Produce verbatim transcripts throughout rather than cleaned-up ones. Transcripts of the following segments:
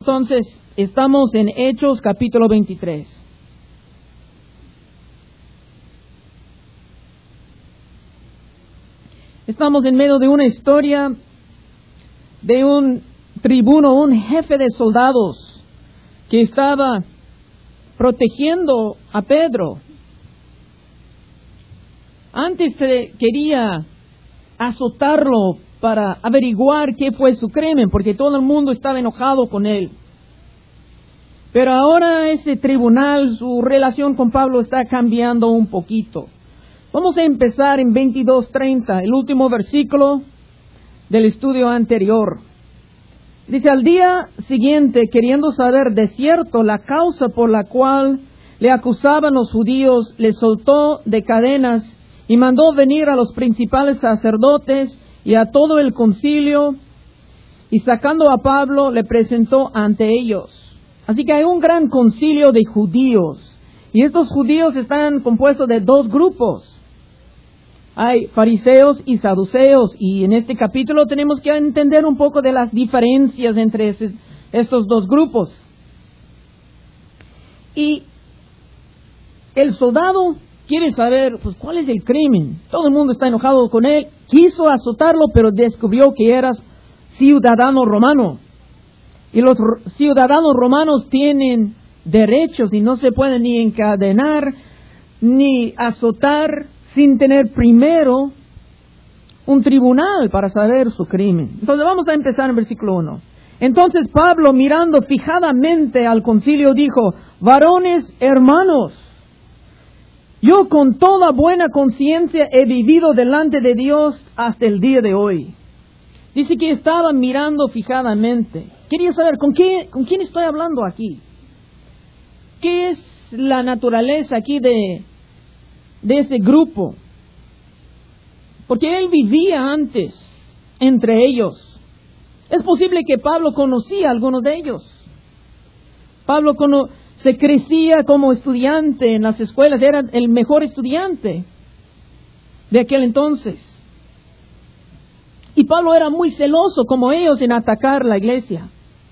Entonces, estamos en Hechos capítulo veintitrés. Estamos en medio de una historia de un tribuno, un jefe de soldados que estaba protegiendo a Pedro. Antes se quería azotarlo para averiguar qué fue su crimen, porque todo el mundo estaba enojado con él. Pero ahora ese tribunal, su relación con Pablo está cambiando un poquito. Vamos a empezar en veintidós treinta, el último versículo del estudio anterior. Dice: al día siguiente, queriendo saber de cierto la causa por la cual le acusaban los judíos, le soltó de cadenas y mandó venir a los principales sacerdotes y a todo el concilio, y sacando a Pablo le presentó ante ellos. Así que hay un gran concilio de judíos, y estos judíos están compuestos de dos grupos. Hay fariseos y saduceos, y en este capítulo tenemos que entender un poco de las diferencias entre ese, estos dos grupos. Y el soldado quiere saber, pues, cuál es el crimen. Todo el mundo está enojado con él. Quiso azotarlo, pero descubrió que era ciudadano romano. Y los ciudadanos romanos tienen derechos y no se pueden ni encadenar ni azotar sin tener primero un tribunal para saber su crimen. Entonces vamos a empezar en versículo uno. Entonces Pablo, mirando fijadamente al concilio, dijo: varones hermanos, yo con toda buena conciencia he vivido delante de Dios hasta el día de hoy. Dice que estaba mirando fijadamente. Quería saber, ¿con qué, con quién estoy hablando aquí? ¿Qué es la naturaleza aquí de, de ese grupo? Porque él vivía antes entre ellos. Es posible que Pablo conocía a algunos de ellos. Pablo cono- se crecía como estudiante en las escuelas, era el mejor estudiante de aquel entonces. Y Pablo era muy celoso como ellos en atacar la iglesia.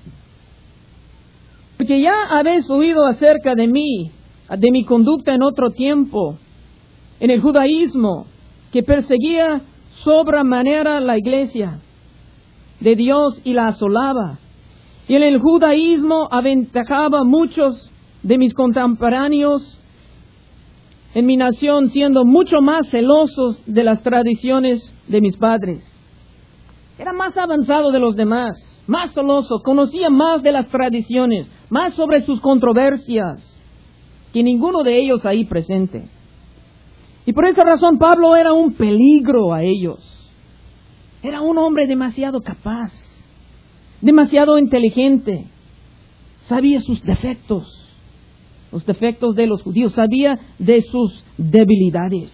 Porque ya habéis oído acerca de mí, de mi conducta en otro tiempo, en el judaísmo, que perseguía sobremanera la iglesia de Dios y la asolaba. Y en el judaísmo aventajaba a muchos de mis contemporáneos en mi nación, siendo mucho más celosos de las tradiciones de mis padres. Era más avanzado de los demás, más celoso, conocía más de las tradiciones, más sobre sus controversias que ninguno de ellos ahí presente. Y por esa razón Pablo era un peligro a ellos. Era un hombre demasiado capaz, demasiado inteligente, sabía sus defectos, los defectos de los judíos, sabía de sus debilidades.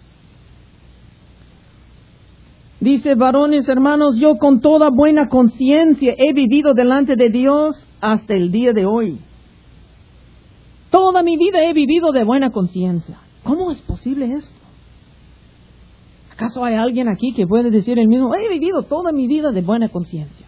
Dice: varones hermanos, yo con toda buena conciencia he vivido delante de Dios hasta el día de hoy. Toda mi vida he vivido de buena conciencia. ¿Cómo es posible esto? ¿Acaso hay alguien aquí que puede decir el mismo? He vivido toda mi vida de buena conciencia.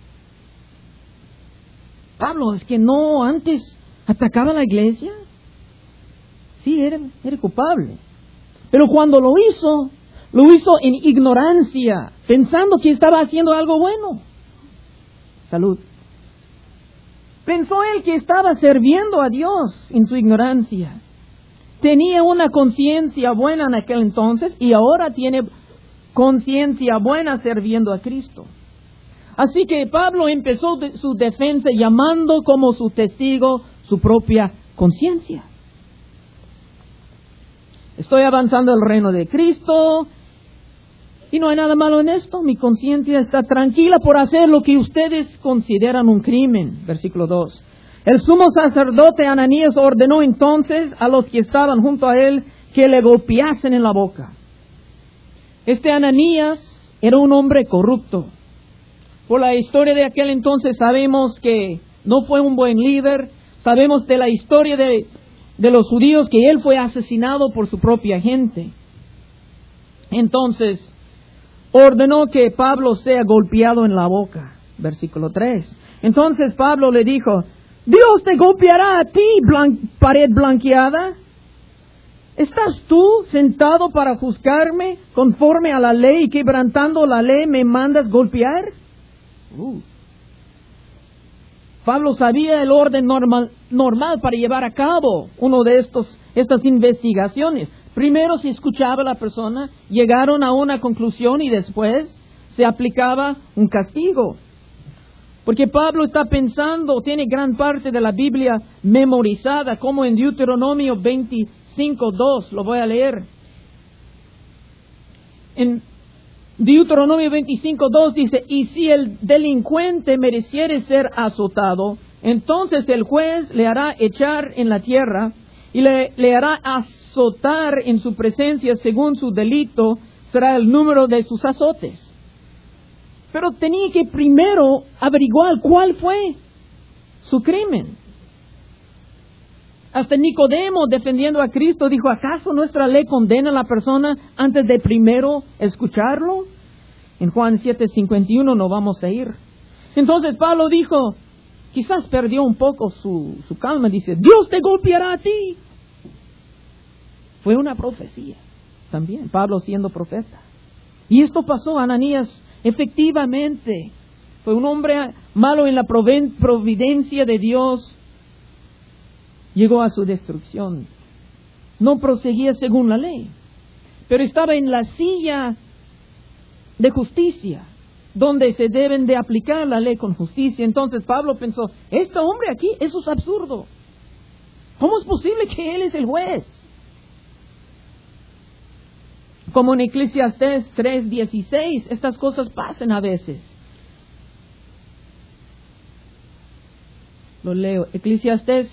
Pablo, ¿es que no antes atacaba a la iglesia? Sí, era, era culpable. Pero cuando lo hizo, lo hizo en ignorancia, pensando que estaba haciendo algo bueno. Salud. Pensó él que estaba sirviendo a Dios en su ignorancia. Tenía una conciencia buena en aquel entonces y ahora tiene conciencia buena sirviendo a Cristo. Así que Pablo empezó de su defensa llamando como su testigo su propia conciencia. Estoy avanzando el reino de Cristo y no hay nada malo en esto. Mi conciencia está tranquila por hacer lo que ustedes consideran un crimen. Versículo dos. El sumo sacerdote Ananías ordenó entonces a los que estaban junto a él que le golpeasen en la boca. Este Ananías era un hombre corrupto. Por la historia de aquel entonces sabemos que no fue un buen líder. Sabemos de la historia de, de los judíos que él fue asesinado por su propia gente. Entonces ordenó que Pablo sea golpeado en la boca. Versículo tres. Entonces Pablo le dijo, Dios te golpeará a ti, blan- pared blanqueada. ¿Estás tú sentado para juzgarme conforme a la ley y quebrantando la ley me mandas golpear? Uh. Pablo sabía el orden normal, normal para llevar a cabo uno de estos, estas investigaciones. Primero se escuchaba a la persona, llegaron a una conclusión y después se aplicaba un castigo. Porque Pablo está pensando, tiene gran parte de la Biblia memorizada, como en Deuteronomio veinticinco dos, lo voy a leer. En Deuteronomio veinticinco dos dice, y si el delincuente mereciere ser azotado, entonces el juez le hará echar en la tierra y le, le hará azotar en su presencia según su delito, será el número de sus azotes. Pero tenía que primero averiguar cuál fue su crimen. Hasta Nicodemo, defendiendo a Cristo, dijo, ¿acaso nuestra ley condena a la persona antes de primero escucharlo? En Juan siete cincuenta y uno no vamos a ir. Entonces Pablo dijo, quizás perdió un poco su, su calma, dice, Dios te golpeará a ti. Fue una profecía también, Pablo siendo profeta. Y esto pasó, Ananías, efectivamente, fue un hombre malo en la providencia de Dios. Llegó a su destrucción. No proseguía según la ley, pero estaba en la silla de justicia, donde se deben de aplicar la ley con justicia. Entonces Pablo pensó, este hombre aquí, eso es absurdo. ¿Cómo es posible que él es el juez? Como en Eclesiastés tres dieciséis, estas cosas pasan a veces. Lo leo, Eclesiastés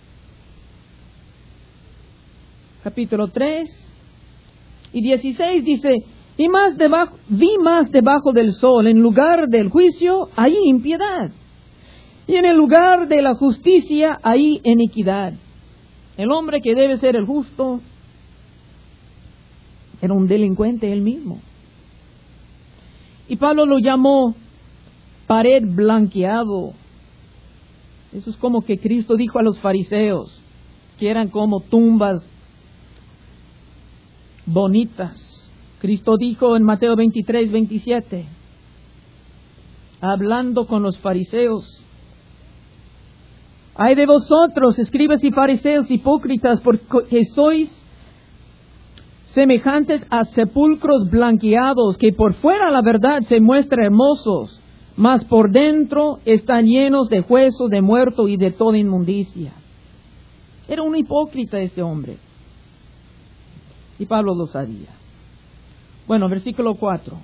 capítulo tres y dieciséis dice, y más debajo, vi más debajo del sol, en lugar del juicio, hay impiedad, y en el lugar de la justicia, hay iniquidad. El hombre que debe ser el justo era un delincuente él mismo. Y Pablo lo llamó pared blanqueado. Eso es como que Cristo dijo a los fariseos, que eran como tumbas bonitas. Cristo dijo en Mateo veintitrés veintisiete, hablando con los fariseos, ay de vosotros, escribas y fariseos hipócritas, porque sois semejantes a sepulcros blanqueados, que por fuera la verdad se muestran hermosos, mas por dentro están llenos de huesos de muerto y de toda inmundicia. Era un hipócrita este hombre. Y Pablo lo sabía. Bueno, versículo cuatro.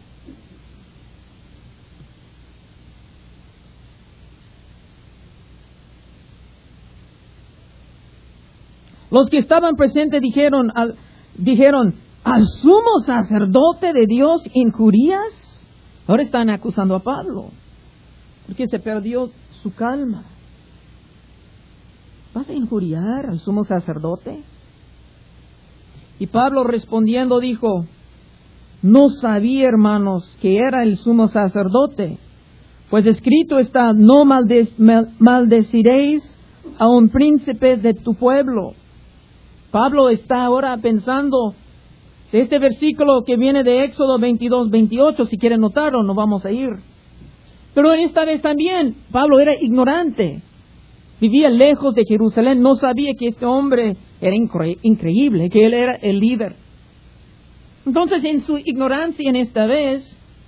Los que estaban presentes dijeron al, dijeron, ¿al sumo sacerdote de Dios injurías? Ahora están acusando a Pablo, porque se perdió su calma. ¿Vas a injuriar al sumo sacerdote? Y Pablo respondiendo dijo, no sabía, hermanos, que era el sumo sacerdote, pues escrito está, no malde- mal- maldeciréis a un príncipe de tu pueblo. Pablo está ahora pensando de este versículo que viene de Éxodo veintidós veintiocho, si quieren notarlo, no vamos a ir. Pero esta vez también, Pablo era ignorante, vivía lejos de Jerusalén, no sabía que este hombre era incre- increíble, que él era el líder. Entonces, en su ignorancia en esta vez,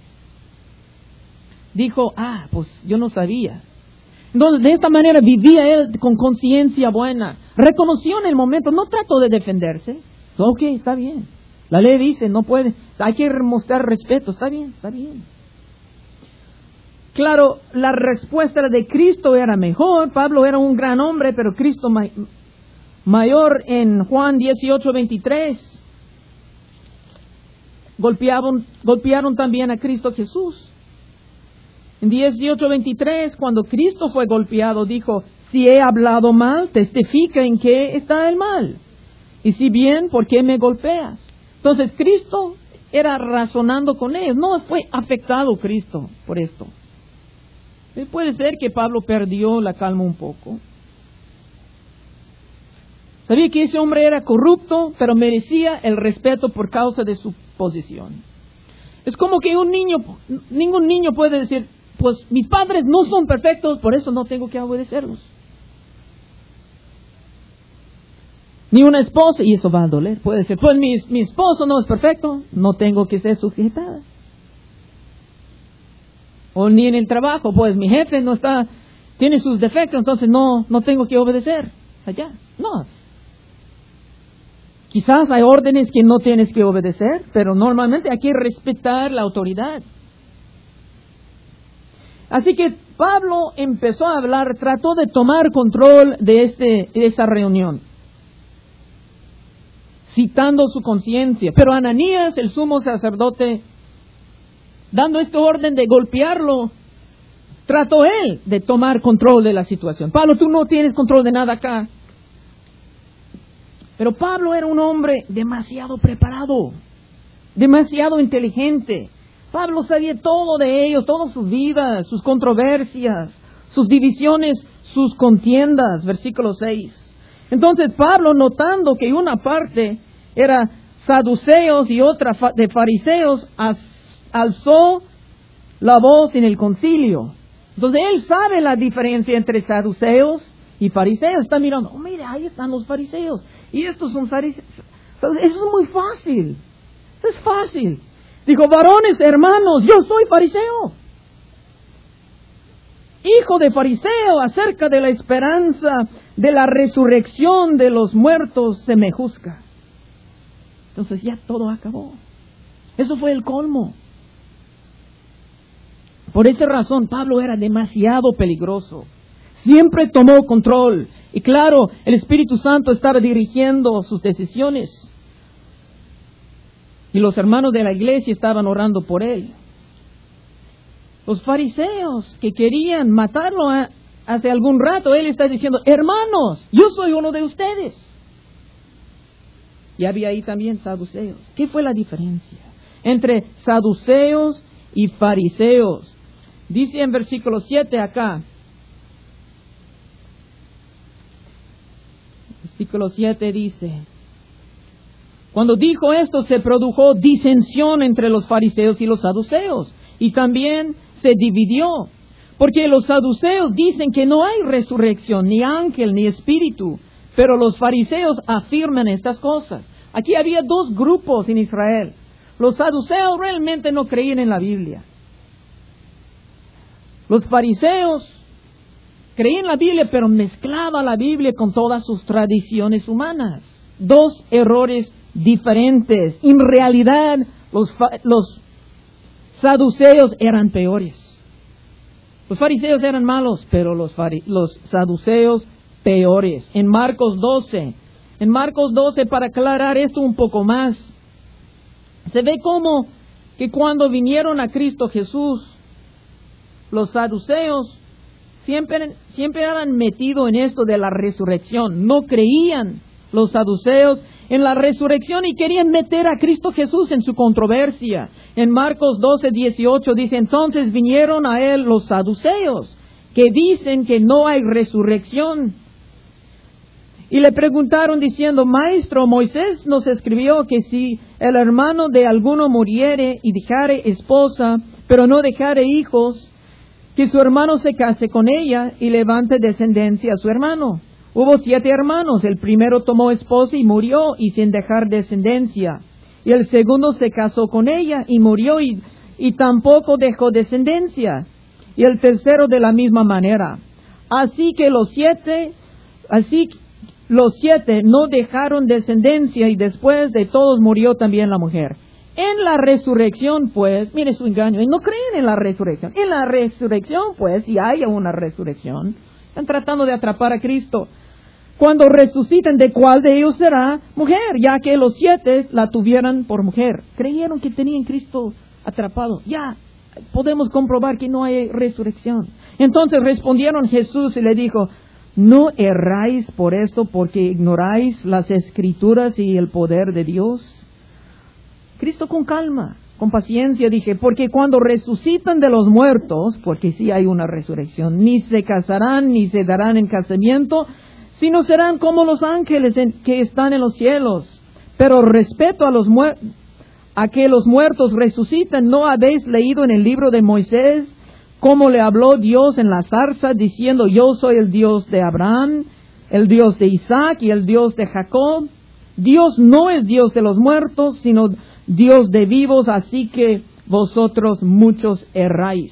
dijo, ah, pues yo no sabía. Entonces, de esta manera vivía él con conciencia buena. Reconoció en el momento, no trató de defenderse. Ok, está bien. La ley dice, no puede, hay que mostrar respeto. Está bien, está bien. Claro, la respuesta de Cristo era mejor. Pablo era un gran hombre, pero Cristo may- mayor en Juan dieciocho veintitrés. Golpearon, golpearon también a Cristo Jesús. En dieciocho veintitrés, cuando Cristo fue golpeado, dijo, si he hablado mal, testifica en qué está el mal. Y si bien, ¿por qué me golpeas? Entonces Cristo era razonando con ellos. No fue afectado Cristo por esto. Puede ser que Pablo perdió la calma un poco. Sabía que ese hombre era corrupto, pero merecía el respeto por causa de su posición. Es como que un niño, ningún niño puede decir, pues mis padres no son perfectos, por eso no tengo que obedecerlos. Ni una esposa, y eso va a doler, puede decir, pues mi, mi esposo no es perfecto, no tengo que ser sujetada. O ni en el trabajo, pues mi jefe no está, tiene sus defectos, entonces no, no tengo que obedecer. Allá, no. Quizás hay órdenes que no tienes que obedecer, pero normalmente hay que respetar la autoridad. Así que Pablo empezó a hablar, trató de tomar control de, este, de esa reunión, citando su conciencia. Pero Ananías, el sumo sacerdote, dando este orden de golpearlo, trató él de tomar control de la situación. Pablo, tú no tienes control de nada acá. Pero Pablo era un hombre demasiado preparado, demasiado inteligente. Pablo sabía todo de ellos, todas sus vidas, sus controversias, sus divisiones, sus contiendas. Versículo seis. Entonces Pablo, notando que una parte era saduceos y otra de fariseos, alzó la voz en el concilio. Entonces él sabe la diferencia entre saduceos y fariseos. Está mirando, oh, mira, ahí están los fariseos. Y estos son fariseos. Eso es muy fácil. Eso es fácil. Dijo, varones, hermanos, yo soy fariseo. Hijo de fariseo, acerca de la esperanza de la resurrección de los muertos se me juzga. Entonces ya todo acabó. Eso fue el colmo. Por esa razón, Pablo era demasiado peligroso. Siempre tomó control. Y claro, el Espíritu Santo estaba dirigiendo sus decisiones. Y los hermanos de la iglesia estaban orando por él. Los fariseos que querían matarlo a, hace algún rato, él está diciendo, hermanos, yo soy uno de ustedes. Y había ahí también saduceos. ¿Qué fue la diferencia entre saduceos y fariseos? Dice en versículo siete acá. Versículo siete dice, cuando dijo esto se produjo disensión entre los fariseos y los saduceos, y también se dividió, porque los saduceos dicen que no hay resurrección, ni ángel, ni espíritu, pero los fariseos afirman estas cosas. Aquí había dos grupos en Israel. Los saduceos realmente no creían en la Biblia. Los fariseos creían en la Biblia, pero mezclaban la Biblia con todas sus tradiciones humanas. Dos errores diferentes. En realidad, los, los saduceos eran peores. Los fariseos eran malos, pero los, fari, los saduceos peores. En Marcos doce, en Marcos doce, para aclarar esto un poco más, se ve como que cuando vinieron a Cristo Jesús, los saduceos siempre, siempre eran metidos en esto de la resurrección. No creían los saduceos en la resurrección y querían meter a Cristo Jesús en su controversia. En Marcos doce, dieciocho dice, entonces vinieron a él los saduceos, que dicen que no hay resurrección. Y le preguntaron diciendo, maestro, Moisés nos escribió que si el hermano de alguno muriere y dejare esposa, pero no dejare hijos, que su hermano se case con ella y levante descendencia a su hermano. Hubo siete hermanos, el primero tomó esposa y murió y sin dejar descendencia. Y el segundo se casó con ella y murió y, y tampoco dejó descendencia. Y el tercero de la misma manera. Así que los siete, así los siete no dejaron descendencia y después de todos murió también la mujer. En la resurrección, pues, mire su engaño, no creen en la resurrección. En la resurrección, pues, si haya una resurrección, están tratando de atrapar a Cristo. Cuando resuciten, ¿de cuál de ellos será mujer? Ya que los siete la tuvieran por mujer. Creyeron que tenían Cristo atrapado. Ya podemos comprobar que no hay resurrección. Entonces respondieron Jesús y le dijo, ¿no erráis por esto porque ignoráis las Escrituras y el poder de Dios? Cristo con calma con paciencia dije, porque cuando resucitan de los muertos, porque sí hay una resurrección, ni se casarán ni se darán en casamiento, sino serán como los ángeles en, que están en los cielos. Pero respeto a los muertos, a que los muertos resucitan, ¿no habéis leído en el libro de Moisés cómo le habló Dios en la zarza diciendo, yo soy el Dios de Abraham, el Dios de Isaac y el Dios de Jacob? Dios no es Dios de los muertos, sino Dios de vivos, así que vosotros muchos erráis.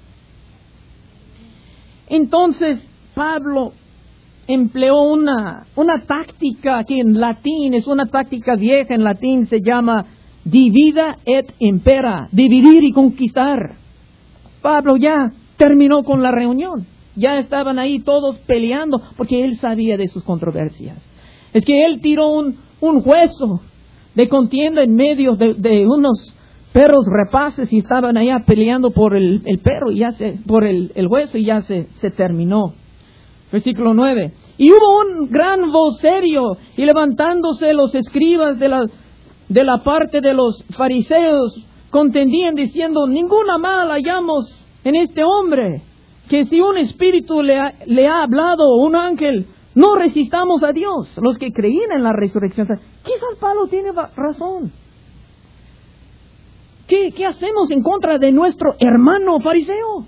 Entonces Pablo empleó una, una táctica que en latín es una táctica vieja, en latín se llama divida et impera, dividir y conquistar. Pablo ya terminó con la reunión, ya estaban ahí todos peleando porque él sabía de sus controversias. Es que él tiró un, un hueso de contienda en medio de, de unos perros rapaces y estaban allá peleando por el, el perro y ya se, por el, el hueso y ya se, se terminó. Versículo nueve. Y hubo un gran vocerío y levantándose los escribas de la, de la parte de los fariseos contendían diciendo, ninguna mal hallamos en este hombre, que si un espíritu le ha, le ha hablado un ángel, no resistamos a Dios. Los que creían en la resurrección, quizás Pablo tiene razón. ¿Qué, qué hacemos en contra de nuestro hermano fariseo?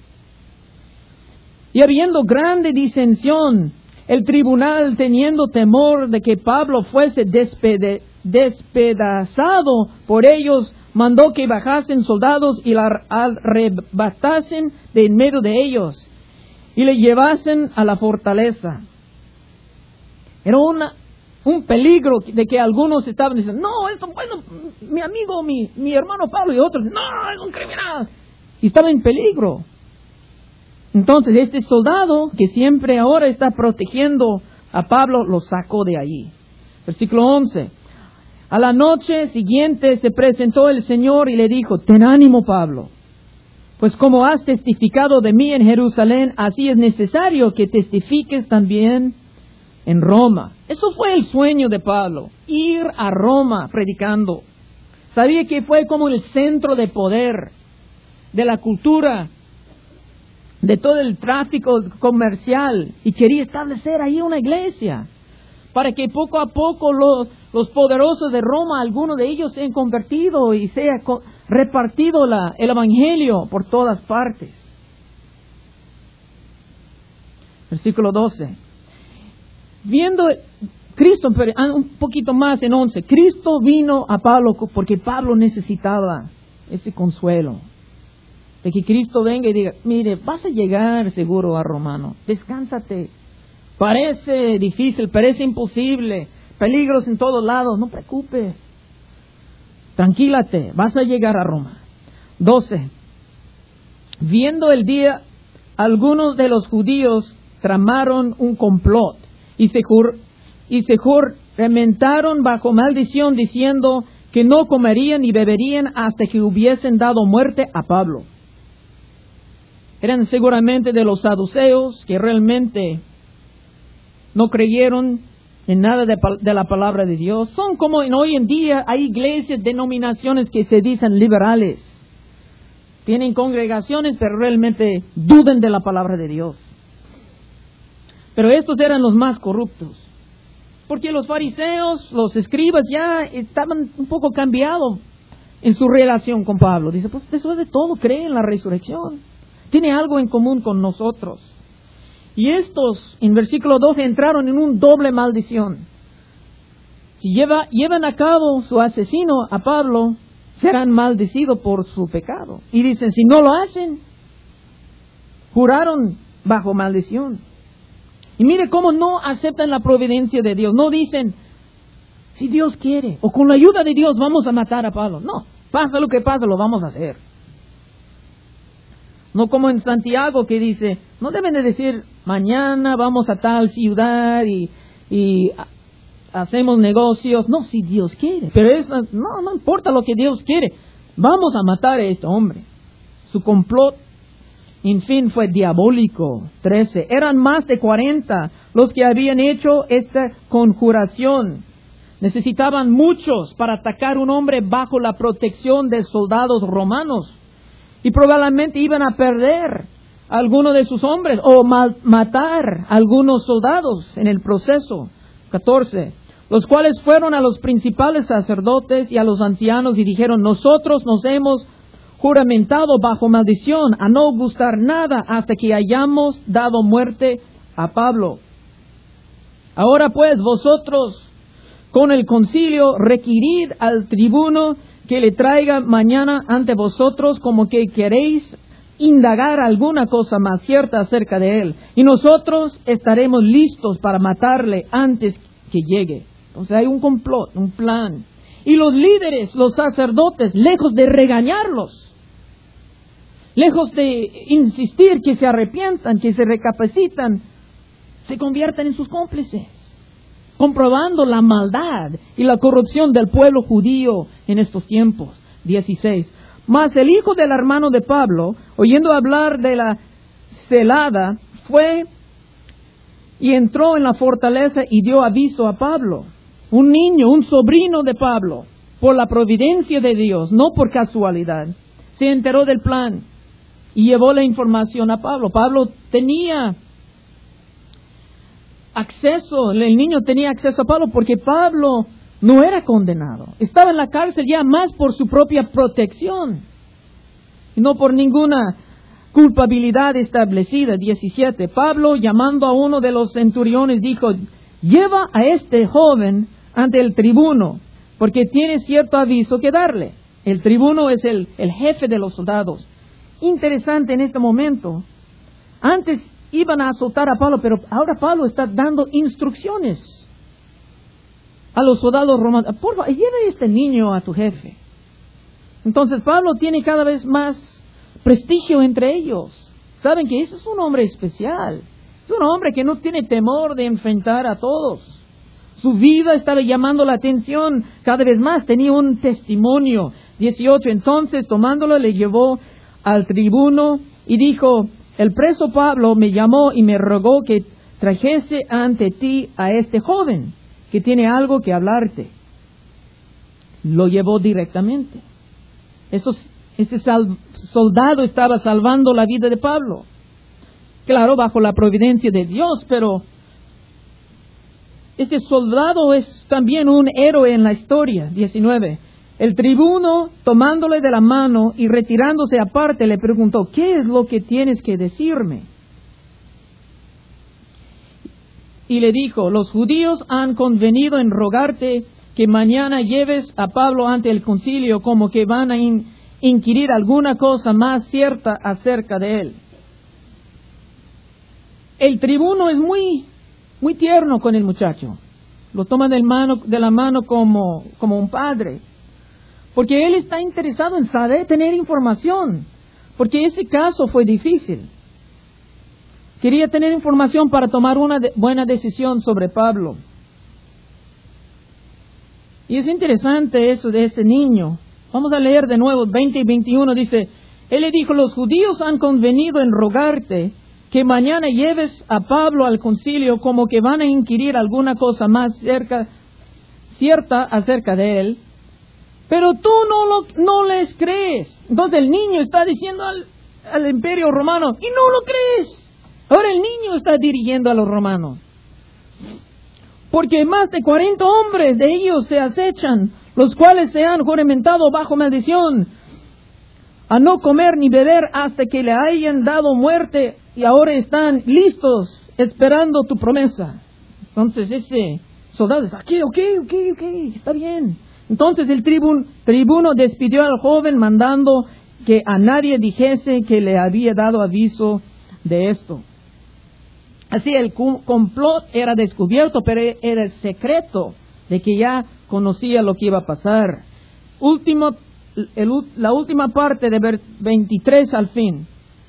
Y habiendo grande disensión, el tribunal, teniendo temor de que Pablo fuese despede, despedazado por ellos, mandó que bajasen soldados y la arrebatasen de en medio de ellos y le llevasen a la fortaleza. Era una, un peligro de que algunos estaban diciendo, no, esto, bueno, mi amigo, mi, mi hermano Pablo, y otros, no, es un criminal. Y estaba en peligro. Entonces este soldado, que siempre ahora está protegiendo a Pablo, lo sacó de allí. Versículo once. A la noche siguiente se presentó el Señor y le dijo, ten ánimo, Pablo, pues como has testificado de mí en Jerusalén, así es necesario que testifiques también en Roma. Eso fue el sueño de Pablo, ir a Roma predicando. Sabía que fue como el centro de poder, de la cultura, de todo el tráfico comercial, y quería establecer ahí una iglesia, para que poco a poco los, los poderosos de Roma, algunos de ellos se han convertido y se ha co- repartido la, el evangelio por todas partes. Versículo doce. Viendo Cristo, un poquito más en once, Cristo vino a Pablo porque Pablo necesitaba ese consuelo. De que Cristo venga y diga, mire, vas a llegar seguro a Romano, descánsate. Parece difícil, parece imposible, peligros en todos lados, no te preocupes. Tranquílate, vas a llegar a Roma. doce. Viendo el día, algunos de los judíos tramaron un complot y se, jur, y se juramentaron bajo maldición diciendo que no comerían ni beberían hasta que hubiesen dado muerte a Pablo. Eran seguramente de los saduceos que realmente no creyeron en nada de, de la palabra de Dios. Son como en hoy en día hay iglesias, denominaciones que se dicen liberales. Tienen congregaciones, pero realmente dudan de la palabra de Dios. Pero estos eran los más corruptos. Porque los fariseos, los escribas ya estaban un poco cambiados en su relación con Pablo. Dice, pues después de todo cree en la resurrección. Tiene algo en común con nosotros. Y estos, en versículo doce, entraron en un doble maldición. Si lleva, llevan a cabo su asesino a Pablo, serán maldecidos por su pecado. Y dicen, si no lo hacen, juraron bajo maldición. Y mire cómo no aceptan la providencia de Dios. No dicen, si Dios quiere, o con la ayuda de Dios vamos a matar a Pablo. No, pasa lo que pasa, lo vamos a hacer. No como en Santiago que dice, no deben de decir, mañana vamos a tal ciudad y, y hacemos negocios. No, si Dios quiere. Pero eso, no, no importa lo que Dios quiere. Vamos a matar a este hombre. Su complot, en fin, fue diabólico. trece. Eran más de cuarenta los que habían hecho esta conjuración. Necesitaban muchos para atacar un hombre bajo la protección de soldados romanos. Y probablemente iban a perder a alguno de sus hombres o ma- matar a algunos soldados en el proceso. catorce. Los cuales fueron a los principales sacerdotes y a los ancianos y dijeron: nosotros nos hemos juramentado bajo maldición a no gustar nada hasta que hayamos dado muerte a Pablo. Ahora pues vosotros con el concilio requirid al tribuno que le traiga mañana ante vosotros, como que queréis indagar alguna cosa más cierta acerca de él, y nosotros estaremos listos para matarle antes que llegue. Entonces hay un complot, un plan. Y los líderes, los sacerdotes, lejos de regañarlos, lejos de insistir que se arrepientan, que se recapacitan, se convierten en sus cómplices, comprobando la maldad y la corrupción del pueblo judío en estos tiempos. dieciséis. Mas el hijo del hermano de Pablo, oyendo hablar de la celada, fue y entró en la fortaleza y dio aviso a Pablo. Un niño, un sobrino de Pablo, por la providencia de Dios, no por casualidad, se enteró del plan y llevó la información a Pablo. Pablo tenía acceso, el niño tenía acceso a Pablo porque Pablo no era condenado. Estaba en la cárcel ya más por su propia protección y no por ninguna culpabilidad establecida. diecisiete. Pablo, llamando a uno de los centuriones, dijo: lleva a este joven ante el tribuno, porque tiene cierto aviso que darle. El tribuno es el, el jefe de los soldados. Interesante en este momento. Antes iban a azotar a Pablo, pero ahora Pablo está dando instrucciones a los soldados romanos. Por favor, lleva a este niño a tu jefe. Entonces Pablo tiene cada vez más prestigio entre ellos. Saben que ese es un hombre especial. Es un hombre que no tiene temor de enfrentar a todos. Su vida estaba llamando la atención cada vez más. Tenía un testimonio. dieciocho. Entonces, tomándolo, le llevó al tribuno y dijo: el preso Pablo me llamó y me rogó que trajese ante ti a este joven, que tiene algo que hablarte. Lo llevó directamente. Esos, ese sal, soldado estaba salvando la vida de Pablo. Claro, bajo la providencia de Dios, pero este soldado es también un héroe en la historia. diecinueve. El tribuno, tomándole de la mano y retirándose aparte, le preguntó: ¿qué es lo que tienes que decirme? Y le dijo: los judíos han convenido en rogarte que mañana lleves a Pablo ante el concilio, como que van a in- inquirir alguna cosa más cierta acerca de él. El tribuno es muy, muy tierno con el muchacho. Lo toma de, mano, de la mano como, como un padre. Porque él está interesado en saber, tener información. Porque ese caso fue difícil. Quería tener información para tomar una de, buena decisión sobre Pablo. Y es interesante eso de ese niño. Vamos a leer de nuevo, veinte y veintiuno, dice: él le dijo: los judíos han convenido en rogarte que mañana lleves a Pablo al concilio, como que van a inquirir alguna cosa más cerca, cierta acerca de él. Pero tú no, lo, no les crees. Entonces el niño está diciendo al, al imperio romano: y no lo crees. Ahora el niño está dirigiendo a los romanos. Porque más de cuarenta hombres de ellos se acechan, los cuales se han juramentado bajo maldición a no comer ni beber hasta que le hayan dado muerte, y ahora están listos esperando tu promesa. Entonces ese soldado dice: ok, ok, ok, ok, está bien. Entonces el tribun, tribuno despidió al joven, mandando que a nadie dijese que le había dado aviso de esto. Así el complot era descubierto, pero era el secreto de que ya conocía lo que iba a pasar. Último, el, la última parte de vers veintitrés al fin.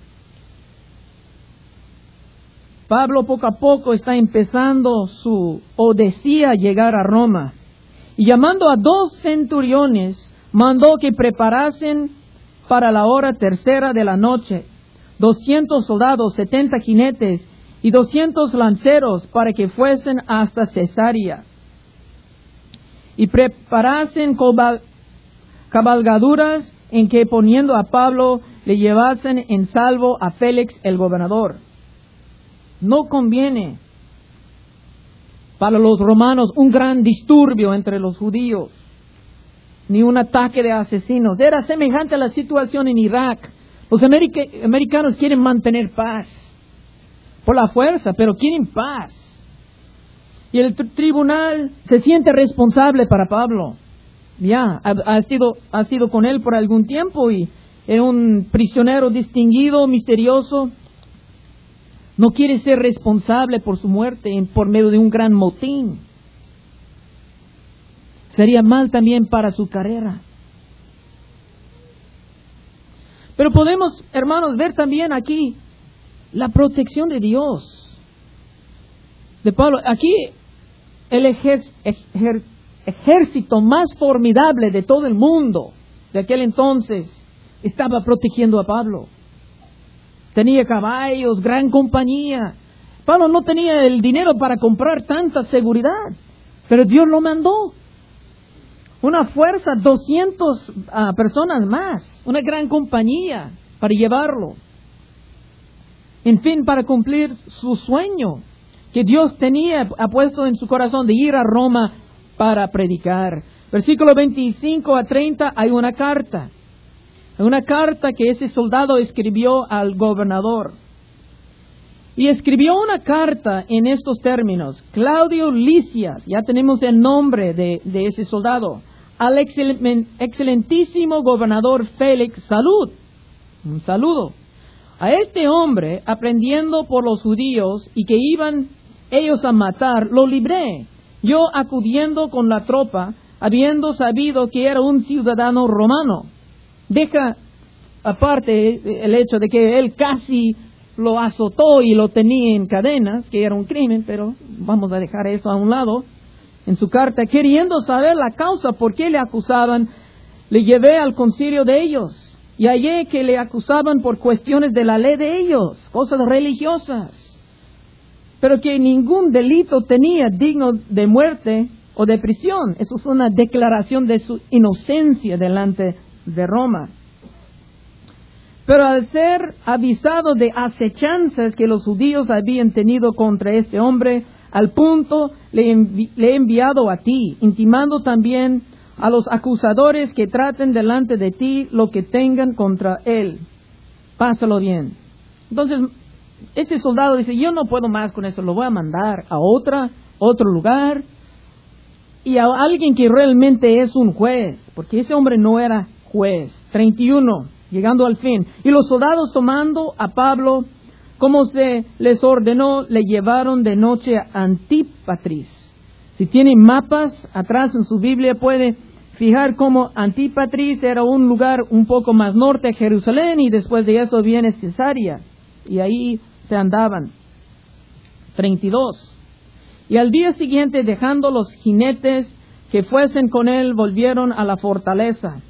Pablo poco a poco está empezando su odisea a llegar a Roma. Y llamando a dos centuriones, mandó que preparasen para la hora tercera de la noche doscientos soldados, setenta jinetes y doscientos lanceros, para que fuesen hasta Cesarea. y preparasen cabalgaduras en que poniendo a Pablo le llevasen en salvo a Félix el gobernador. No conviene para los romanos un gran disturbio entre los judíos, ni un ataque de asesinos. Era semejante a la situación en Irak. Los america- americanos quieren mantener paz por la fuerza, pero quieren paz. Y el tr- tribunal se siente responsable para Pablo. Ya, ha, ha, sido, ha sido con él por algún tiempo y era un prisionero distinguido, misterioso. No quiere ser responsable por su muerte en, por medio de un gran motín. Sería mal también para su carrera. Pero podemos, hermanos, ver también aquí la protección de Dios. De Pablo, aquí el ejer, ejer, ejército más formidable de todo el mundo de aquel entonces estaba protegiendo a Pablo. Tenía caballos, gran compañía. Pablo no tenía el dinero para comprar tanta seguridad, pero Dios lo mandó. Una fuerza, doscientas uh, personas más, una gran compañía para llevarlo. En fin, para cumplir su sueño que Dios tenía, ha puesto en su corazón de ir a Roma para predicar. Versículo veinticinco a treinta hay una carta. Una carta que ese soldado escribió al gobernador. Y escribió una carta en estos términos. Claudio Lisias, ya tenemos el nombre de, de ese soldado. Al excelen, excelentísimo gobernador Félix, salud. Un saludo. A este hombre, aprendiendo por los judíos y que iban ellos a matar, lo libré. Yo acudiendo con la tropa, habiendo sabido que era un ciudadano romano. Deja aparte el hecho de que él casi lo azotó y lo tenía en cadenas, que era un crimen, pero vamos a dejar eso a un lado. En su carta, queriendo saber la causa por qué le acusaban, le llevé al concilio de ellos y hallé que le acusaban por cuestiones de la ley de ellos, cosas religiosas, pero que ningún delito tenía digno de muerte o de prisión. Eso es una declaración de su inocencia delante de Roma. Pero al ser avisado de acechanzas que los judíos habían tenido contra este hombre, al punto le, envi- le he enviado a ti, intimando también a los acusadores que traten delante de ti lo que tengan contra él. Pásalo bien. Entonces, ese soldado dice, yo no puedo más con eso, lo voy a mandar a otra, otro lugar, y a alguien que realmente es un juez, porque ese hombre no era juez. treinta y uno, llegando al fin. Y los soldados tomando a Pablo, como se les ordenó, le llevaron de noche a Antípatris. Si tiene mapas atrás en su Biblia, puede fijar cómo Antípatris era un lugar un poco más norte de Jerusalén, y después de eso viene Cesarea, y ahí se andaban. treinta y dos. Y al día siguiente, dejando los jinetes que fuesen con él, volvieron a la fortaleza.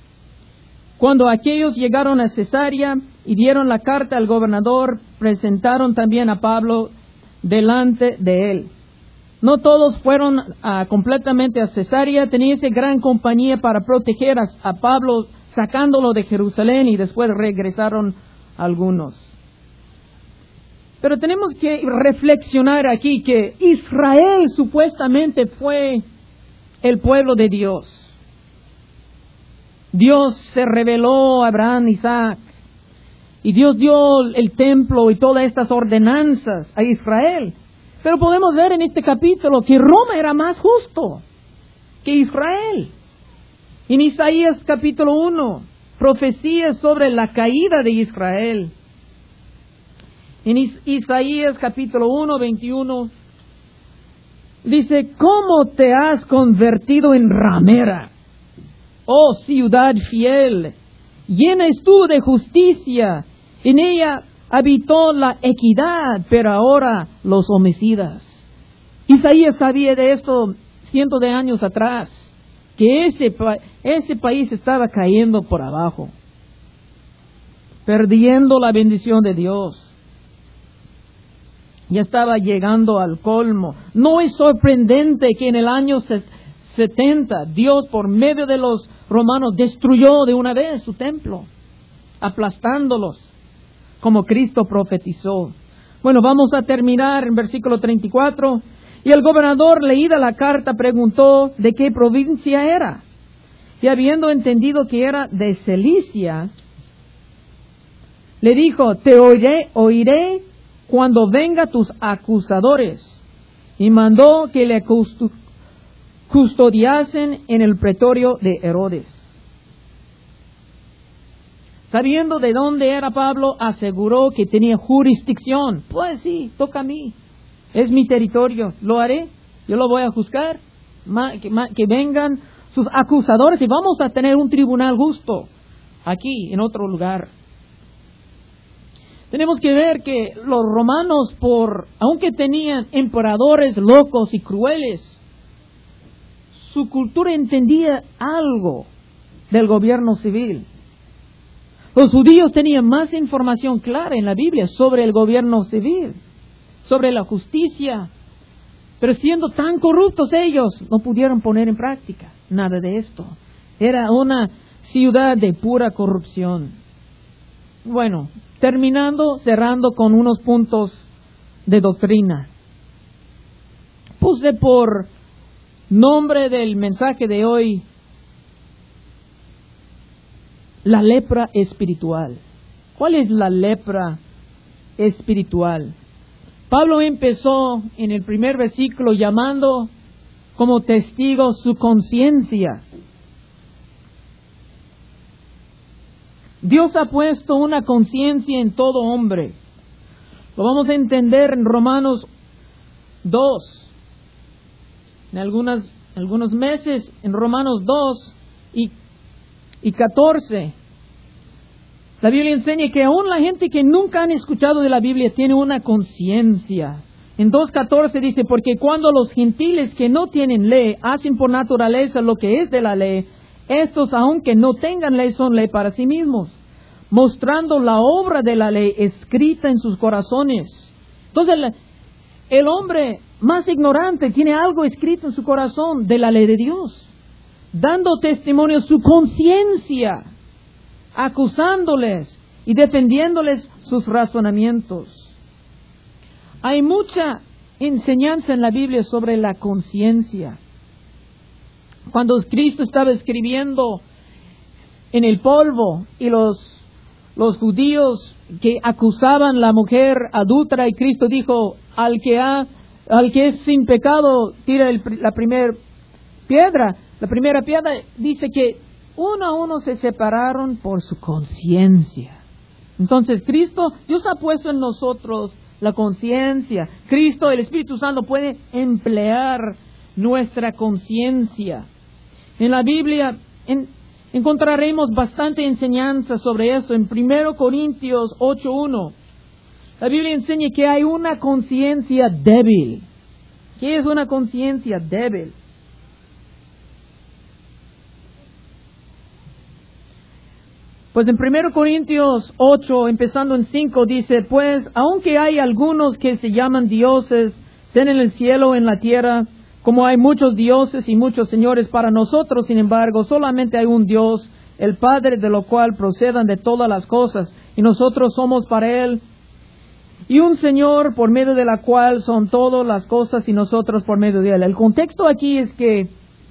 Cuando aquellos llegaron a Cesarea y dieron la carta al gobernador, presentaron también a Pablo delante de él. No todos fueron uh, completamente a Cesarea, tenía esa gran compañía para proteger a, a Pablo, sacándolo de Jerusalén, y después regresaron algunos. Pero tenemos que reflexionar aquí que Israel supuestamente fue el pueblo de Dios. Dios se reveló a Abraham, Isaac, y Dios dio el templo y todas estas ordenanzas a Israel. Pero podemos ver en este capítulo que Roma era más justo que Israel. En Isaías capítulo uno, profecías sobre la caída de Israel. En Is- Isaías capítulo uno, veintiuno, dice, ¿cómo te has convertido en ramera, oh ciudad fiel? Llena es tú de justicia, en ella habitó la equidad, pero ahora los homicidas. Isaías sabía de esto cientos de años atrás, que ese, pa- ese país estaba cayendo por abajo, perdiendo la bendición de Dios. Ya estaba llegando al colmo. No es sorprendente que en el año setenta, Dios por medio de los romanos destruyó de una vez su templo, aplastándolos, como Cristo profetizó. Bueno, vamos a terminar en versículo treinta y cuatro. Y el gobernador, leída la carta, preguntó de qué provincia era. Y habiendo entendido que era de Cilicia, le dijo: te oiré, oiré cuando vengan tus acusadores. Y mandó que le custodiasen en el pretorio de Herodes. Sabiendo de dónde era Pablo, aseguró que tenía jurisdicción. Pues sí, toca a mí. Es mi territorio, lo haré. Yo lo voy a juzgar. Que, que vengan sus acusadores y vamos a tener un tribunal justo aquí, en otro lugar. Tenemos que ver que los romanos, por aunque tenían emperadores locos y crueles, su cultura entendía algo del gobierno civil. Los judíos tenían más información clara en la Biblia sobre el gobierno civil, sobre la justicia, pero siendo tan corruptos ellos, no pudieron poner en práctica nada de esto. Era una ciudad de pura corrupción. Bueno, terminando, cerrando con unos puntos de doctrina. Puse por nombre del mensaje de hoy la lepra espiritual. ¿Cuál es la lepra espiritual? Pablo empezó en el primer versículo llamando como testigo su conciencia. Dios ha puesto una conciencia en todo hombre. Lo vamos a entender en Romanos dos. En algunas, algunos meses, en Romanos dos y, y catorce. La Biblia enseña que aún la gente que nunca han escuchado de la Biblia tiene una conciencia. En dos catorce dice: porque cuando los gentiles que no tienen ley hacen por naturaleza lo que es de la ley, estos, aunque no tengan ley, son ley para sí mismos, mostrando la obra de la ley escrita en sus corazones. Entonces, el hombre más ignorante tiene algo escrito en su corazón de la ley de Dios, dando testimonio su conciencia, acusándoles y defendiéndoles sus razonamientos. Hay mucha enseñanza en la Biblia sobre la conciencia. Cuando Cristo estaba escribiendo en el polvo y los, los judíos que acusaban a la mujer adúltera, y Cristo dijo: al que ha, al que es sin pecado, tira el, la primera piedra. La primera piedra dice que uno a uno se separaron por su conciencia. Entonces Cristo, Dios ha puesto en nosotros la conciencia. Cristo, el Espíritu Santo, puede emplear nuestra conciencia. En la Biblia en, encontraremos bastante enseñanza sobre esto. En primero Corintios ocho uno, la Biblia enseña que hay una conciencia débil. ¿Qué es una conciencia débil? Pues en primero Corintios ocho, empezando en cinco, dice: pues, aunque hay algunos que se llaman dioses, sean en el cielo o en la tierra, como hay muchos dioses y muchos señores, para nosotros, sin embargo, solamente hay un Dios, el Padre, de lo cual procedan de todas las cosas, y nosotros somos para Él, y un Señor por medio de la cual son todas las cosas, y nosotros por medio de Él. El contexto aquí es que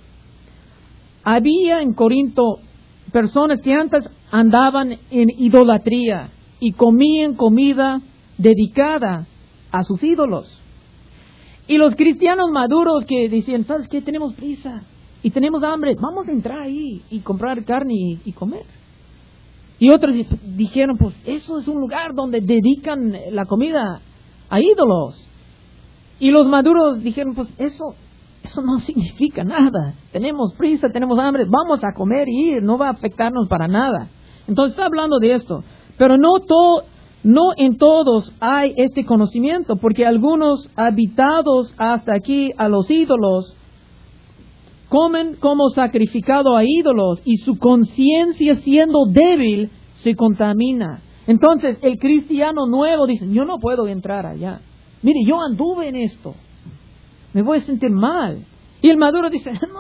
había en Corinto personas que antes andaban en idolatría y comían comida dedicada a sus ídolos. Y los cristianos maduros que decían: ¿sabes qué? Tenemos prisa y tenemos hambre, vamos a entrar ahí y comprar carne y, y comer. Y otros dijeron: pues eso es un lugar donde dedican la comida a ídolos. Y los maduros dijeron: pues eso Eso no significa nada. Tenemos prisa, tenemos hambre, vamos a comer y ir, no va a afectarnos para nada. Entonces está hablando de esto. Pero no, to, no en todos hay este conocimiento, porque algunos, habitados hasta aquí a los ídolos, comen como sacrificado a ídolos, y su conciencia, siendo débil, se contamina. Entonces el cristiano nuevo dice: yo no puedo entrar allá. Mire, yo anduve en esto, me voy a sentir mal. Y el maduro dice: no,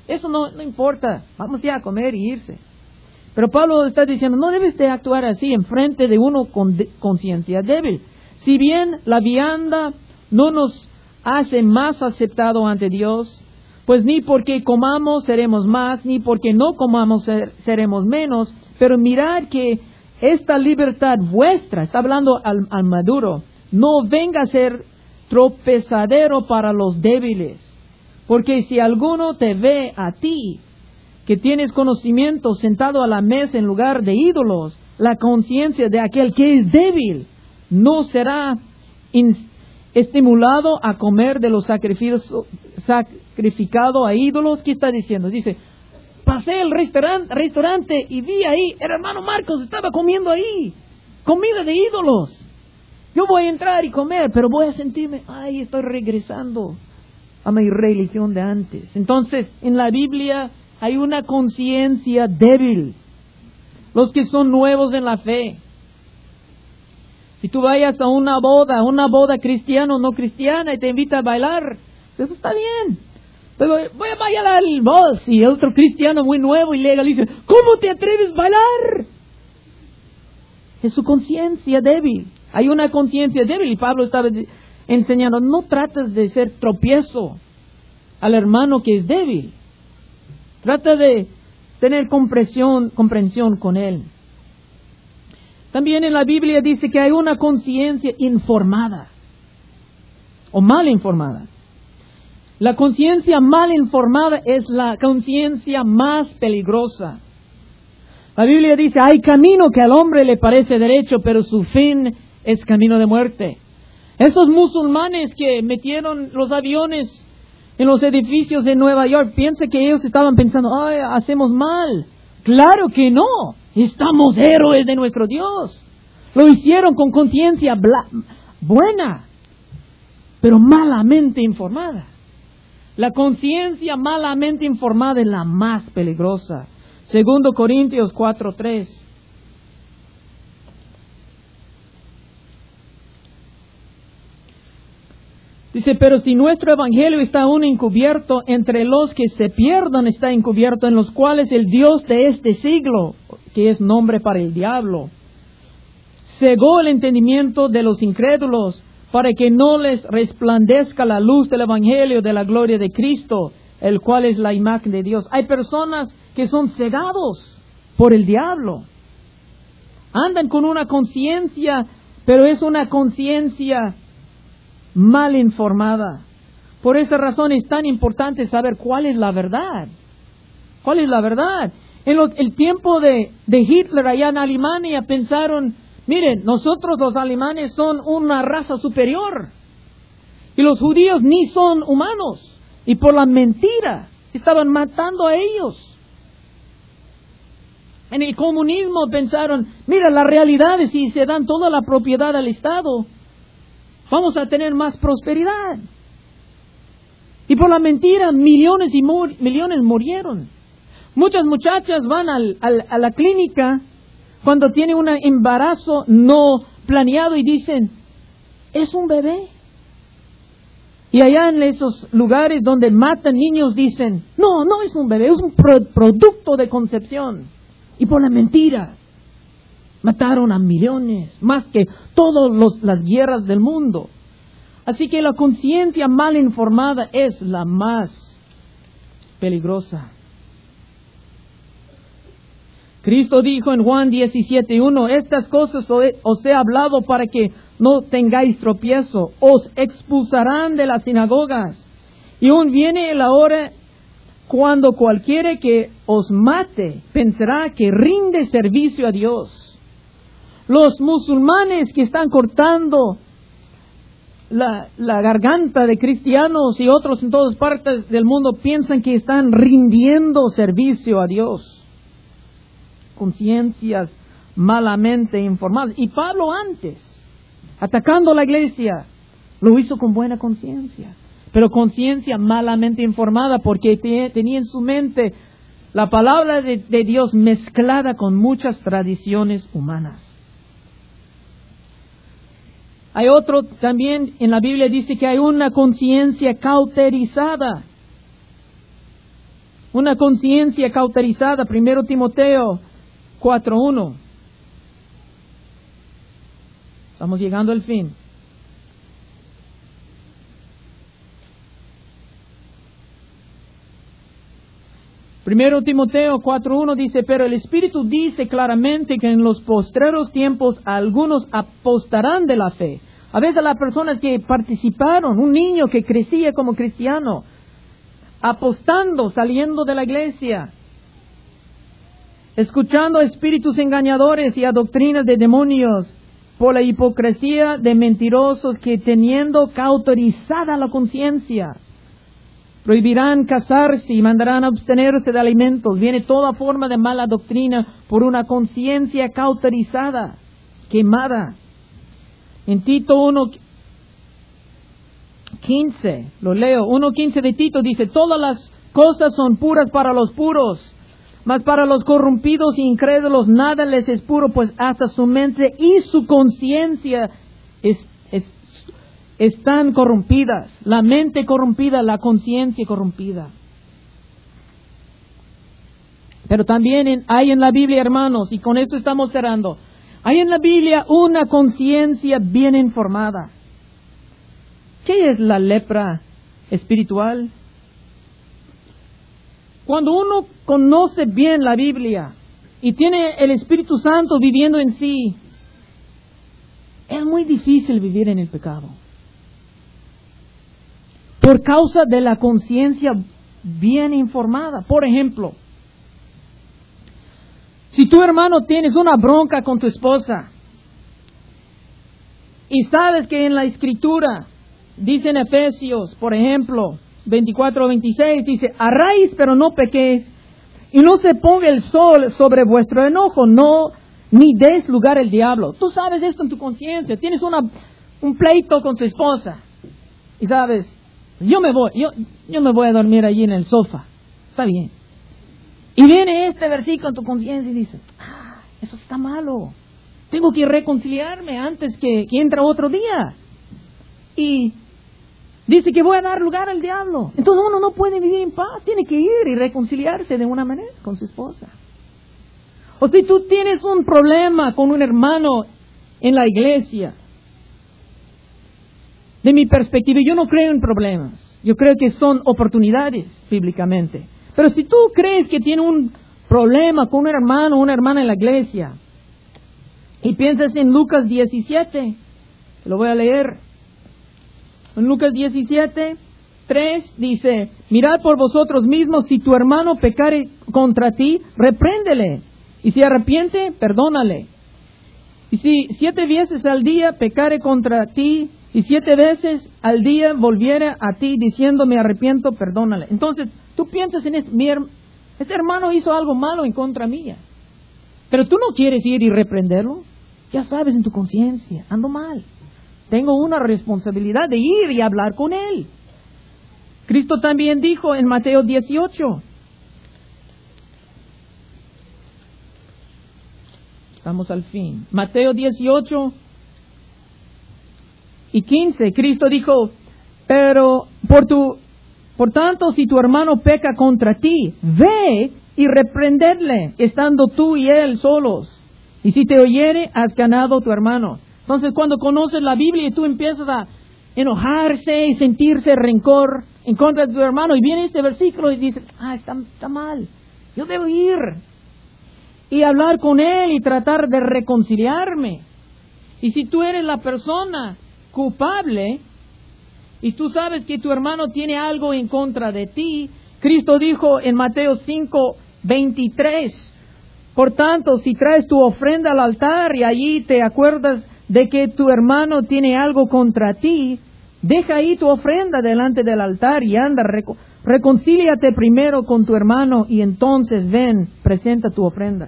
Eso no, no importa, vamos ya a comer y irse. Pero Pablo está diciendo, no debes de actuar así en frente de uno con de, conciencia débil. Si bien la vianda no nos hace más aceptado ante Dios, pues ni porque comamos seremos más, ni porque no comamos ser, seremos menos, pero mirad que esta libertad vuestra, está hablando al, al maduro, no venga a ser tropezadero para los débiles. Porque si alguno te ve a ti, que tienes conocimiento sentado a la mesa en lugar de ídolos, la conciencia de aquel que es débil no será in, estimulado a comer de los sacrificios sacrificado a ídolos. ¿Qué está diciendo? Dice, pasé el restaurante, restaurante y vi ahí, el hermano Marcos estaba comiendo ahí, comida de ídolos. Yo voy a entrar y comer, pero voy a sentirme, ay, estoy regresando a mi religión de antes. Entonces, en la Biblia hay una conciencia débil. Los que son nuevos en la fe. Si tú vayas a una boda, una boda cristiana o no cristiana y te invita a bailar, eso está bien. Pero voy a bailar al vals y otro cristiano muy nuevo y legal dice, ¿cómo te atreves a bailar? Es su conciencia débil. Hay una conciencia débil y Pablo estaba enseñando, no trates de ser tropiezo al hermano que es débil. Trata de tener comprensión, comprensión con él. También en la Biblia dice que hay una conciencia informada o mal informada. La conciencia mal informada es la conciencia más peligrosa. La Biblia dice, hay camino que al hombre le parece derecho, pero su fin es camino de muerte. Esos musulmanes que metieron los aviones en los edificios de Nueva York, piensa que ellos estaban pensando, ay, hacemos mal. Claro que no, estamos héroes de nuestro Dios. Lo hicieron con conciencia buena, pero malamente informada. La conciencia malamente informada es la más peligrosa. Segundo Corintios cuatro tres. Dice, pero si nuestro evangelio está aún encubierto, entre los que se pierdan está encubierto, en los cuales el Dios de este siglo, que es nombre para el diablo, cegó el entendimiento de los incrédulos, para que no les resplandezca la luz del evangelio de la gloria de Cristo, el cual es la imagen de Dios. Hay personas que son cegados por el diablo. Andan con una conciencia, pero es una conciencia mal informada. Por esa razón es tan importante saber cuál es la verdad. ¿Cuál es la verdad? En lo, el tiempo de, de Hitler allá en Alemania pensaron, miren, nosotros los alemanes son una raza superior. Y los judíos ni son humanos. Y por la mentira estaban matando a ellos. En el comunismo pensaron, mira, la realidad es si se dan toda la propiedad al Estado, vamos a tener más prosperidad. Y por la mentira, millones y mur, millones murieron. Muchas muchachas van al, al, a la clínica cuando tienen un embarazo no planeado y dicen, es un bebé. Y allá en esos lugares donde matan niños dicen, no, no es un bebé, es un pro- producto de concepción. Y por la mentira mataron a millones, más que todas las guerras del mundo. Así que la conciencia mal informada es la más peligrosa. Cristo dijo en Juan diecisiete uno, estas cosas os he hablado para que no tengáis tropiezo, os expulsarán de las sinagogas, y aún viene la hora cuando cualquiera que os mate pensará que rinde servicio a Dios. Los musulmanes que están cortando la, la garganta de cristianos y otros en todas partes del mundo piensan que están rindiendo servicio a Dios. Conciencias malamente informadas. Y Pablo antes, atacando a la iglesia, lo hizo con buena conciencia, pero conciencia malamente informada porque te, tenía en su mente la palabra de, de Dios mezclada con muchas tradiciones humanas. Hay otro también en la Biblia dice que hay una conciencia cauterizada. Una conciencia cauterizada, primero Timoteo cuatro uno. Estamos llegando al fin. Primero Timoteo cuatro uno dice, pero el Espíritu dice claramente que en los postreros tiempos algunos apostarán de la fe. A veces las personas que participaron, un niño que crecía como cristiano, apostando, saliendo de la iglesia, escuchando a espíritus engañadores y a doctrinas de demonios, por la hipocresía de mentirosos que teniendo cauterizada la conciencia, prohibirán casarse y mandarán abstenerse de alimentos. Viene toda forma de mala doctrina por una conciencia cauterizada, quemada. En Tito uno quince, lo leo, uno quince de Tito dice, todas las cosas son puras para los puros, mas para los corrompidos e incrédulos nada les es puro, pues hasta su mente y su conciencia es, es, están corrompidas. La mente corrompida, la conciencia corrompida. Pero también en, hay en la Biblia, hermanos, y con esto estamos cerrando, hay en la Biblia una conciencia bien informada. ¿Qué es la lepra espiritual? Cuando uno conoce bien la Biblia y tiene el Espíritu Santo viviendo en sí, es muy difícil vivir en el pecado. Por causa de la conciencia bien informada. Por ejemplo, si tu hermano tienes una bronca con tu esposa y sabes que en la Escritura dice en Efesios, por ejemplo, veinticuatro veintiséis, dice, arráis pero no pequéis, y no se ponga el sol sobre vuestro enojo, no, ni des lugar al diablo. Tú sabes esto en tu conciencia, tienes una, un pleito con tu esposa, y sabes, yo me voy, yo, yo me voy a dormir allí en el sofá, está bien. Y viene este versículo en tu conciencia y dice, ah, eso está malo, tengo que reconciliarme antes que, que entre otro día. Y dice que voy a dar lugar al diablo. Entonces uno no puede vivir en paz, tiene que ir y reconciliarse de una manera con su esposa. O si tú tienes un problema con un hermano en la iglesia, de mi perspectiva, yo no creo en problemas, yo creo que son oportunidades bíblicamente. Pero si tú crees que tiene un problema con un hermano o una hermana en la iglesia, y piensas en Lucas diecisiete, lo voy a leer. En Lucas diecisiete, tres dice, mirad por vosotros mismos, si tu hermano pecare contra ti, repréndele, y si arrepiente, perdónale. Y si siete veces al día pecare contra ti, y siete veces al día volviere a ti diciendo, me arrepiento, perdónale. Entonces, tú piensas en esto, mi her- este hermano hizo algo malo en contra mía, pero tú no quieres ir y reprenderlo. Ya sabes en tu conciencia, ando mal. Tengo una responsabilidad de ir y hablar con él. Cristo también dijo en Mateo dieciocho. Vamos al fin. Mateo dieciocho y quince. Cristo dijo, pero por tu, por tanto, si tu hermano peca contra ti, ve y reprenderle, estando tú y él solos. Y si te oyere, has ganado tu hermano. Entonces, cuando conoces la Biblia y tú empiezas a enojarse y sentirse rencor en contra de tu hermano, y viene este versículo y dices, ah, está, está mal, yo debo ir y hablar con él y tratar de reconciliarme. Y si tú eres la persona culpable y tú sabes que tu hermano tiene algo en contra de ti, Cristo dijo en Mateo cinco veintitrés, por tanto, si traes tu ofrenda al altar y allí te acuerdas de que tu hermano tiene algo contra ti, deja ahí tu ofrenda delante del altar y anda, reco- reconcíliate primero con tu hermano y entonces ven, presenta tu ofrenda.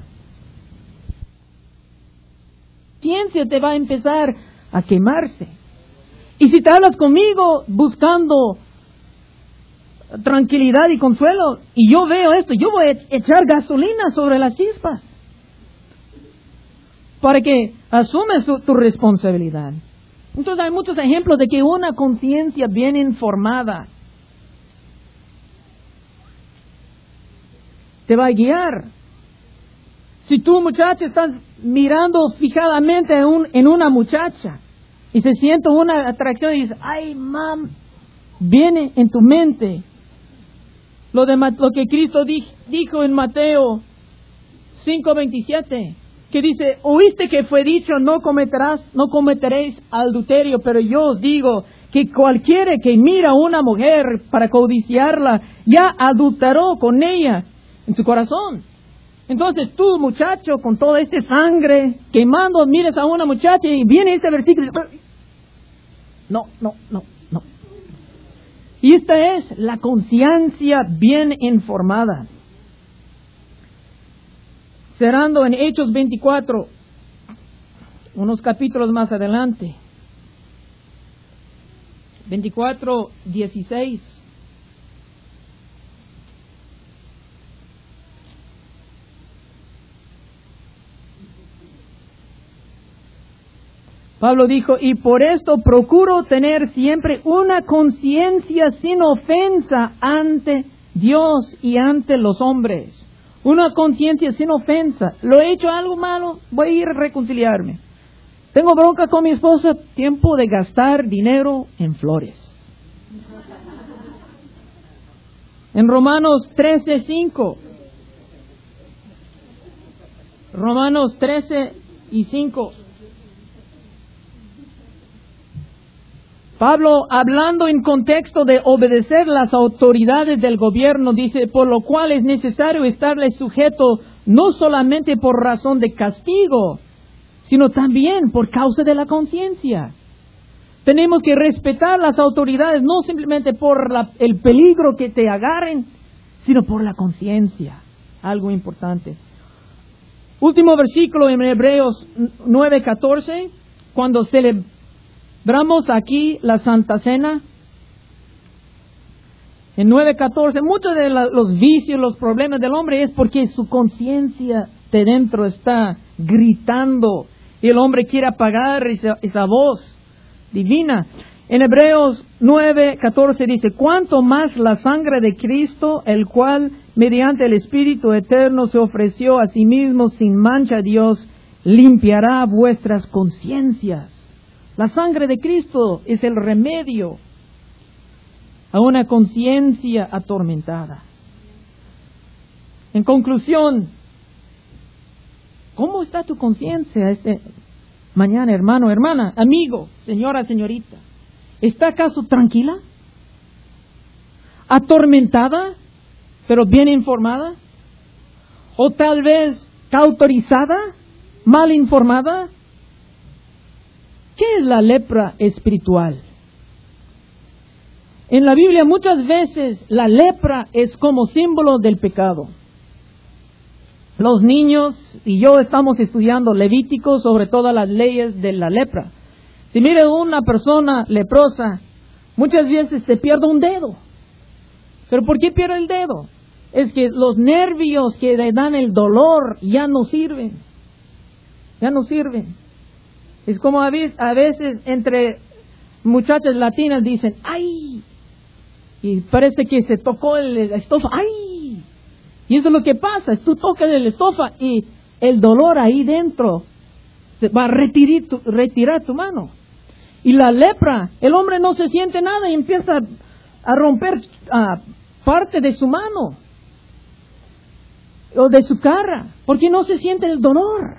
Ciencia te va a empezar a quemarse. Y si te hablas conmigo buscando tranquilidad y consuelo, y yo veo esto, yo voy a echar gasolina sobre las chispas para que asumes tu, tu responsabilidad. Entonces hay muchos ejemplos de que una conciencia bien informada te va a guiar. Si tú, muchacha, estás mirando fijadamente en, un, en una muchacha y se siente una atracción y dices, ay, mam, viene en tu mente lo, de, lo que Cristo di, dijo en Mateo cinco veintisiete, que dice, oíste que fue dicho, no cometerás, no cometeréis adulterio, pero yo os digo que cualquiera que mira a una mujer para codiciarla, ya adulteró con ella en su corazón. Entonces tú, muchacho, con toda esta sangre quemando, mires a una muchacha y viene este versículo. No, no, no, no. Y esta es la conciencia bien informada. Cerrando en Hechos veinticuatro, unos capítulos más adelante. veinticuatro, dieciséis. Pablo dijo, y por esto procuro tener siempre una conciencia sin ofensa ante Dios y ante los hombres. Una conciencia sin ofensa. ¿Lo he hecho algo malo? Voy a ir a reconciliarme. Tengo bronca con mi esposa, tiempo de gastar dinero en flores. En Romanos trece, cinco. Romanos trece y cinco. Pablo, hablando en contexto de obedecer las autoridades del gobierno, dice, por lo cual es necesario estarle sujeto no solamente por razón de castigo, sino también por causa de la conciencia. Tenemos que respetar las autoridades no simplemente por la, el peligro que te agarren, sino por la conciencia. Algo importante. Último versículo en Hebreos nueve catorce, cuando celebramos aquí la Santa Cena. En nueve catorce, muchos de la, los vicios, los problemas del hombre es porque su conciencia de dentro está gritando y el hombre quiere apagar esa, esa voz divina. En Hebreos nueve catorce dice, cuánto más la sangre de Cristo, el cual mediante el Espíritu eterno se ofreció a sí mismo sin mancha a Dios, limpiará vuestras conciencias. La sangre de Cristo es el remedio a una conciencia atormentada. En conclusión, ¿cómo está tu conciencia este mañana, hermano, hermana, amigo, señora, señorita? ¿Está acaso tranquila? ¿Atormentada, pero bien informada? ¿O tal vez cauterizada, mal informada? ¿Qué es la lepra espiritual? En la Biblia muchas veces la lepra es como símbolo del pecado. Los niños y yo estamos estudiando Levítico sobre todas las leyes de la lepra. Si mire una persona leprosa, muchas veces se pierde un dedo. ¿Pero por qué pierde el dedo? Es que los nervios que le dan el dolor ya no sirven. Ya no sirven. Es como a veces entre muchachas latinas dicen, ¡ay! Y parece que se tocó el, la estofa, ¡ay! Y eso es lo que pasa, tú tocas el estofa y el dolor ahí dentro se va a retirar tu, retirar tu mano. Y la lepra, el hombre no se siente nada y empieza a romper uh, parte de su mano o de su cara, porque no se siente el dolor.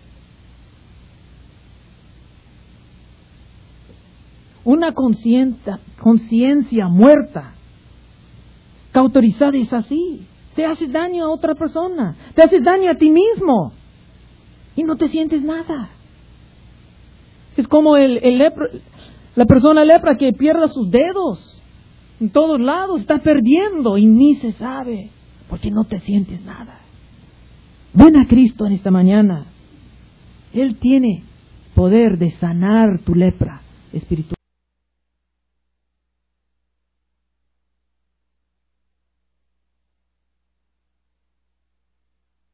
Una conciencia, conciencia muerta, cauterizada es así. Te hace daño a otra persona, te hace daño a ti mismo y no te sientes nada. Es como el, el lepra, la persona lepra que pierde sus dedos en todos lados, está perdiendo y ni se sabe porque no te sientes nada. Ven a Cristo en esta mañana. Él tiene poder de sanar tu lepra espiritual.